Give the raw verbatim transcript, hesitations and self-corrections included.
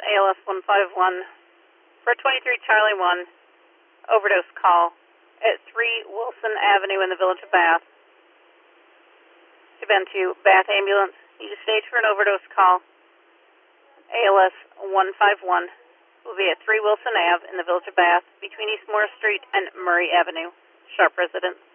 A L S one five one for twenty-three Charlie one, overdose call at three Wilson Avenue in the Village of Bath. You've been to Bath Ambulance. Need a stage for an overdose call. A L S one five one will be at three Wilson Ave in the Village of Bath between East Morris Street and Murray Avenue. Sharp residents.